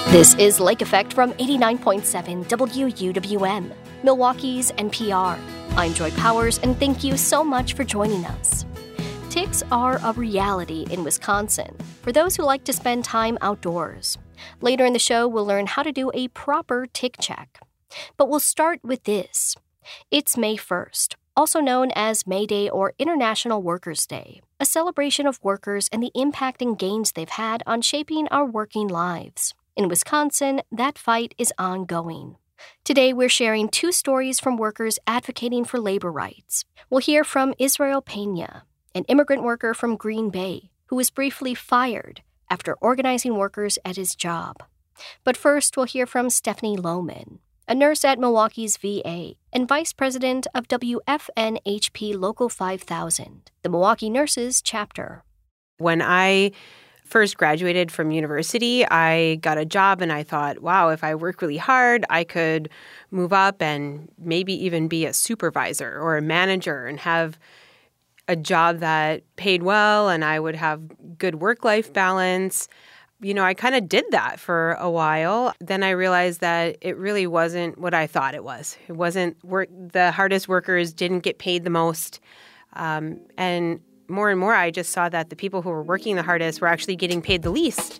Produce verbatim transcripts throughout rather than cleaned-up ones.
This is Lake Effect from eighty-nine point seven W U W M, Milwaukee's N P R. I'm Joy Powers, and thank you so much for joining us. Ticks are a reality in Wisconsin for those who like to spend time outdoors. Later in the show, we'll learn how to do a proper tick check. But we'll start with this. It's May first, also known as May Day or International Workers' Day, a celebration of workers and the impact and gains they've had on shaping our working lives. In Wisconsin, that fight is ongoing. Today, we're sharing two stories from workers advocating for labor rights. We'll hear from Israel Pena, an immigrant worker from Green Bay who was briefly fired after organizing workers at his job. But first, we'll hear from Stephanie Lohman, a nurse at Milwaukee's V A and vice president of W F N H P Local five thousand, the Milwaukee Nurses chapter. When I first graduated from university, I got a job and I thought, wow, if I work really hard, I could move up and maybe even be a supervisor or a manager and have a job that paid well and I would have good work-life balance. You know, I kind of did that for a while. Then I realized that it really wasn't what I thought it was. It wasn't work. The hardest workers didn't get paid the most. Um, and more and more, I just saw that the people who were working the hardest were actually getting paid the least.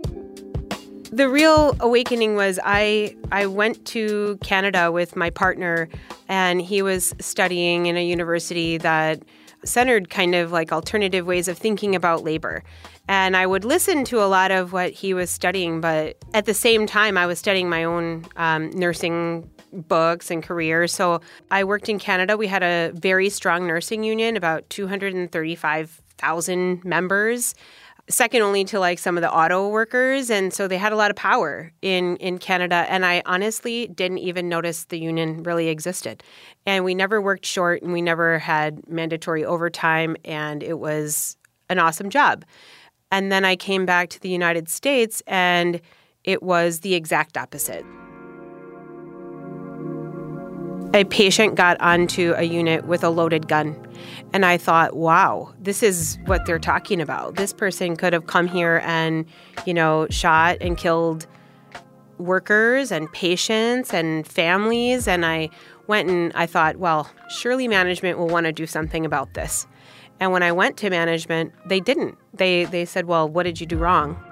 The real awakening was I I went to Canada with my partner, and he was studying in a university that centered kind of like alternative ways of thinking about labor. And I would listen to a lot of what he was studying, but at the same time, I was studying my own um, nursing books and career. So I worked in Canada. We had a very strong nursing union, about two hundred thirty-five thousand members, second only to like some of the auto workers. And so they had a lot of power in, in Canada. And I honestly didn't even notice the union really existed. And we never worked short and we never had mandatory overtime. And it was an awesome job. And then I came back to the United States and it was the exact opposite. A patient got onto a unit with a loaded gun. And I thought, wow, this is what they're talking about. This person could have come here and, you know, shot and killed workers and patients and families. And I went and I thought, well, surely management will want to do something about this. And when I went to management, they didn't. They they said, well, what did you do wrong?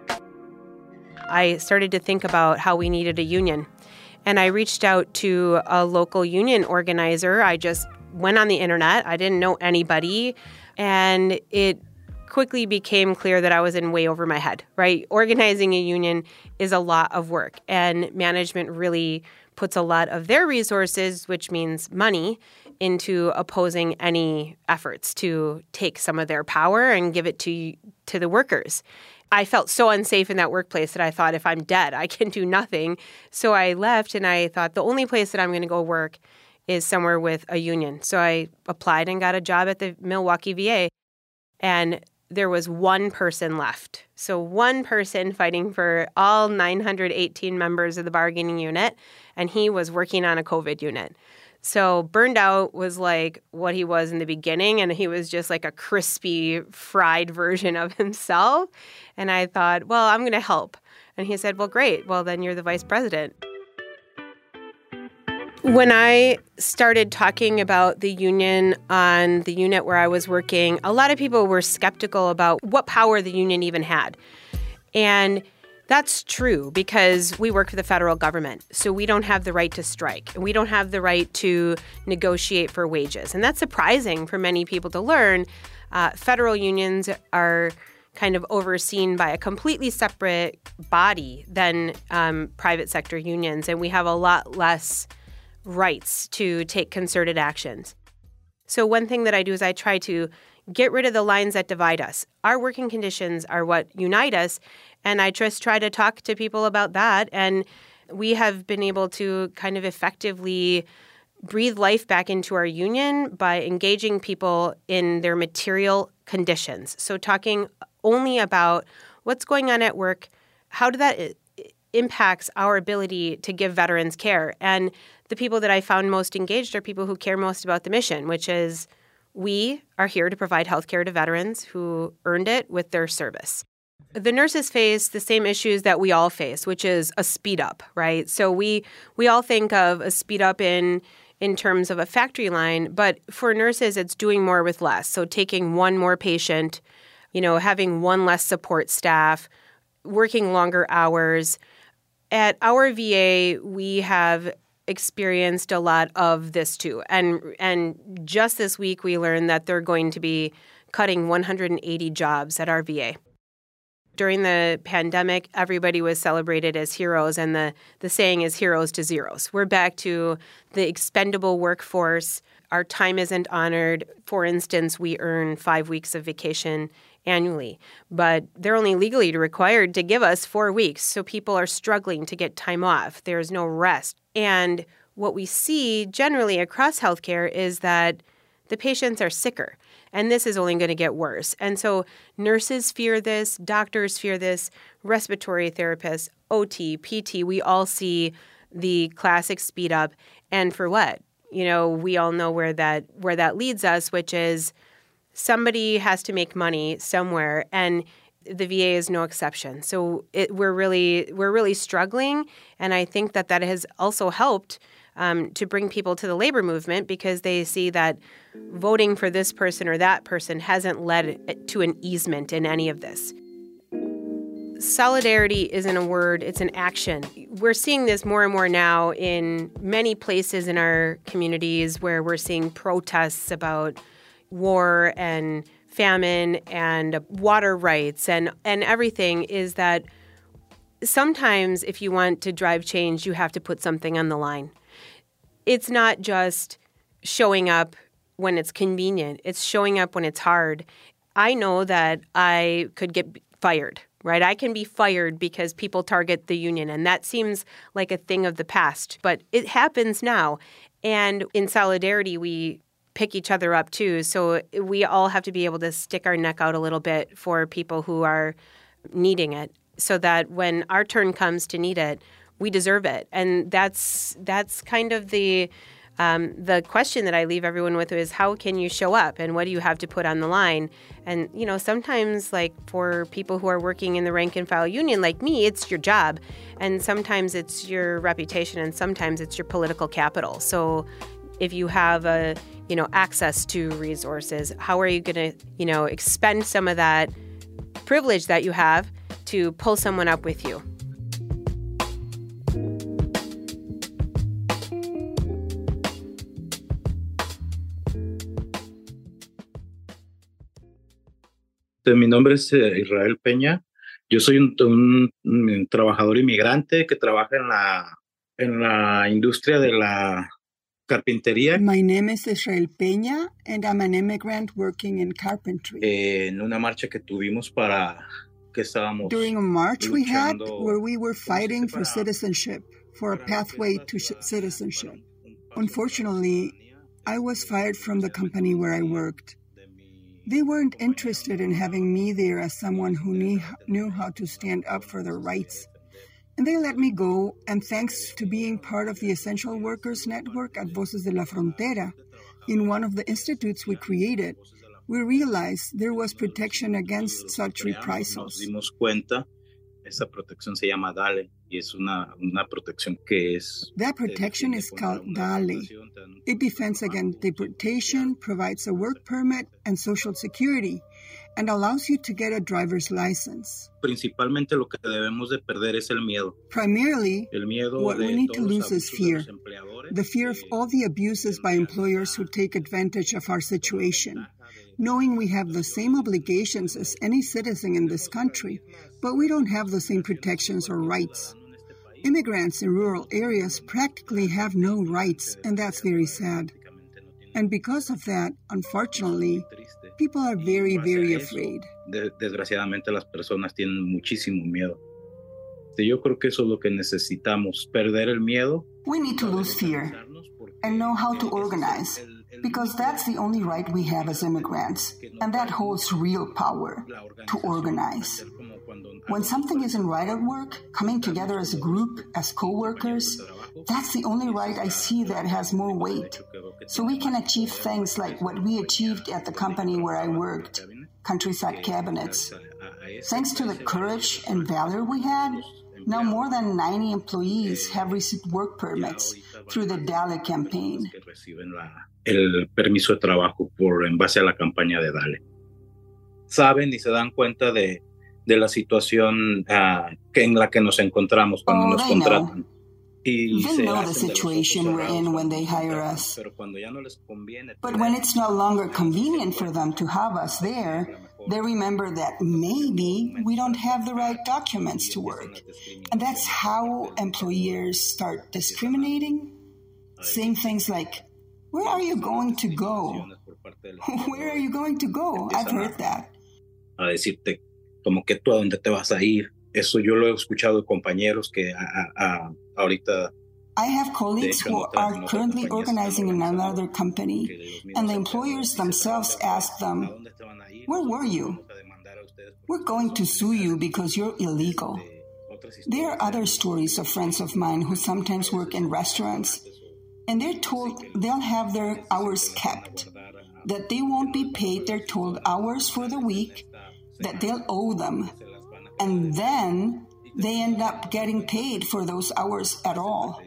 I started to think about how we needed a union. And I reached out to a local union organizer. I just went on the internet. I didn't know anybody. And it quickly became clear that I was in way over my head, right? Organizing a union is a lot of work. And management really puts a lot of their resources, which means money, into opposing any efforts to take some of their power and give it to to the workers. I felt so unsafe in that workplace that I thought, if I'm dead, I can do nothing. So I left and I thought the only place that I'm going to go work is somewhere with a union. So I applied and got a job at the Milwaukee V A. And there was one person left. So one person fighting for all nine hundred eighteen members of the bargaining unit. And he was working on a COVID unit. So burned out was like what he was in the beginning, and he was just like a crispy, fried version of himself. And I thought, well, I'm going to help. And he said, well, great. Well, then you're the vice president. When I started talking about the union on the unit where I was working, a lot of people were skeptical about what power the union even had. And that's true because we work for the federal government, so we don't have the right to strike. And we don't have the right to negotiate for wages. And that's surprising for many people to learn. Uh, federal unions are kind of overseen by a completely separate body than um, private sector unions, and we have a lot less rights to take concerted actions. So one thing that I do is I try to get rid of the lines that divide us. Our working conditions are what unite us, and I just try to talk to people about that. And we have been able to kind of effectively breathe life back into our union by engaging people in their material conditions. So talking only about what's going on at work, how did that impacts our ability to give veterans care. And the people that I found most engaged are people who care most about the mission, which is we are here to provide health care to veterans who earned it with their service. The nurses face the same issues that we all face, which is a speed up, right? So we we all think of a speed up in in terms of a factory line, but for nurses, it's doing more with less. So taking one more patient, you know, having one less support staff, working longer hours. At our V A, we have experienced a lot of this too. And and just this week, we learned that they're going to be cutting one hundred eighty jobs at our V A. During the pandemic, everybody was celebrated as heroes, and the, the saying is heroes to zeros. We're back to the expendable workforce. Our time isn't honored. For instance, we earn five weeks of vacation annually, but they're only legally required to give us four weeks. So people are struggling to get time off. There's no rest. And what we see generally across healthcare is that the patients are sicker. And this is only going to get worse. And so nurses fear this, doctors fear this, respiratory therapists, O T, P T, we all see the classic speed up. And for what? You know, we all know where that where that leads us, which is somebody has to make money somewhere, and the V A is no exception. So it, we're really we're really struggling, and I think that that has also helped Um, to bring people to the labor movement, because they see that voting for this person or that person hasn't led to an easement in any of this. Solidarity isn't a word, it's an action. We're seeing this more and more now in many places in our communities where we're seeing protests about war and famine and water rights and, and everything, is that sometimes if you want to drive change, you have to put something on the line. It's not just showing up when it's convenient. It's showing up when it's hard. I know that I could get fired, right? I can be fired because people target the union, and that seems like a thing of the past, but it happens now. And in solidarity, we pick each other up too. So we all have to be able to stick our neck out a little bit for people who are needing it, so that when our turn comes to need it, we deserve it. And that's that's kind of the um, the question that I leave everyone with is, how can you show up and what do you have to put on the line? And, you know, sometimes like for people who are working in the rank and file union like me, it's your job. And sometimes it's your reputation, and sometimes it's your political capital. So if you have a, you know, access to resources, how are you going to, you know, expend some of that privilege that you have to pull someone up with you? Mi nombre es Israel Peña. Yo soy un, un, un trabajador inmigrante que trabaja en la, en la industria de la carpintería. My name is Israel Peña, and I'm an immigrant working in carpentry. Eh, en una marcha que tuvimos para que estábamos During a march we had luchando, where we were fighting for citizenship, for a pathway to sh- citizenship. Unfortunately, I was fired from the company where I worked. They weren't interested in having me there as someone who knew, knew how to stand up for their rights. And they let me go, and thanks to being part of the Essential Workers Network at Voces de la Frontera, in one of the institutes we created, we realized there was protection against such reprisals. Nos dimos cuenta, esa protección se llama DALE, y es una, una protección que es... That protection is called DALE. It defends against deportation, provides a work permit and social security, and allows you to get a driver's license. Principalmente lo que debemos de perder es el miedo. Primarily, El miedo what de we need to todos los lose is abusos de fear. los empleadores, The fear of all the abuses by employers who take advantage of our situation. Knowing we have the same obligations as any citizen in this country, but we don't have the same protections or rights. Immigrants in rural areas practically have no rights, and that's very sad. And because of that, unfortunately, people are very, very afraid. Desgraciadamente las personas tienen muchísimo miedo. Yo creo que eso es lo que necesitamos, perder el miedo. We need to lose fear and know how to organize, because that's the only right we have as immigrants, and that holds real power, to organize. When something isn't right at work, coming together as a group, as co-workers, that's the only right I see that has more weight. So we can achieve things like what we achieved at the company where I worked, Countryside Cabinets. Thanks to the courage and valor we had, now more than ninety employees have received work permits through the DALE campaign. El permiso de trabajo por en base a la campaña de DALE. Saben y se dan cuenta de, de la situación uh, que en la que nos encontramos cuando oh, nos contratan. Y they know the situation we're in when they hire us. But when it's no longer convenient for them to have us there, they remember that maybe we don't have the right documents to work. And that's how employers start discriminating, saying things like, "Where are you going to go? Where are you going to go?" I've heard that. A decirte, como que tú a dónde te vas a ir. Eso yo lo he escuchado de compañeros que a, a, ahorita. I have colleagues who are currently organizing in another company, and the employers themselves ask them, "Where were you? We're going to sue you because you're illegal." There are other stories of friends of mine who sometimes work in restaurants, and they're told they'll have their hours kept, that they won't be paid their told hours for the week, that they'll owe them, and then they end up getting paid for those hours at all.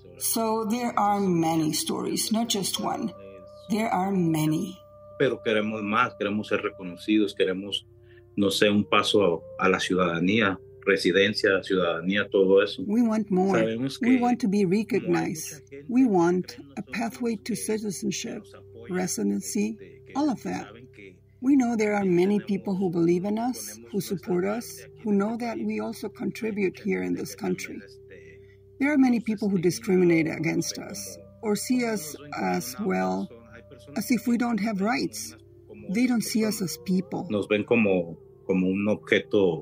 So there are many stories, not just one. There are many. Pero queremos más, queremos ser reconocidos, queremos, no sé, un paso a la ciudadanía, residencia, ciudadanía, todo eso. We want more. We want to be recognized. We want a pathway to citizenship, residency, all of that. We know there are many people who believe in us, who support us, who know that we also contribute here in this country. There are many people who discriminate against us or see us as, well, as if we don't have rights. They don't see us as people. Nos ven como, como un objeto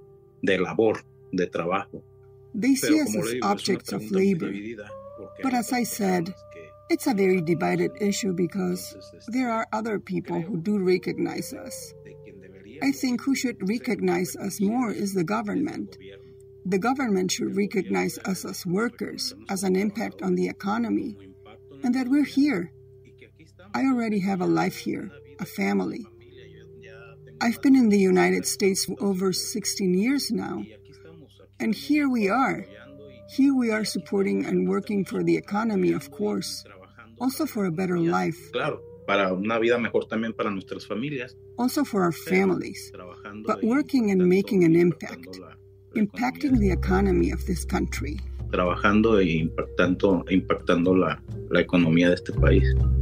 de labor, de trabajo. They see us as objects of labor. But as I said, it's a very divided issue because there are other people who do recognize us. I think who should recognize us more is the government. The government should recognize us as workers, as an impact on the economy, and that we're here. I already have a life here, a family. I've been in the United States for over sixteen years now, and here we are. Here we are supporting and working for the economy, of course. Also for a better life. Claro, para una vida mejor también para nuestras familias. Also for our families. But working and making an impact. Impacting the economy of this country. Trabajando e impactando, impactando la, la economía de este país.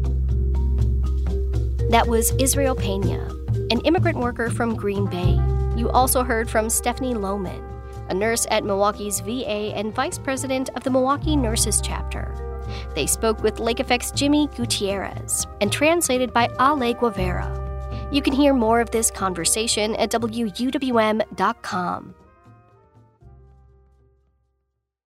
That was Israel Pena, an immigrant worker from Green Bay. You also heard from Stephanie Lohman, a nurse at Milwaukee's V A and vice president of the Milwaukee Nurses Chapter. They spoke with Lake Effect's Jimmy Gutierrez and translated by Ale Guevara. You can hear more of this conversation at W U W M dot com.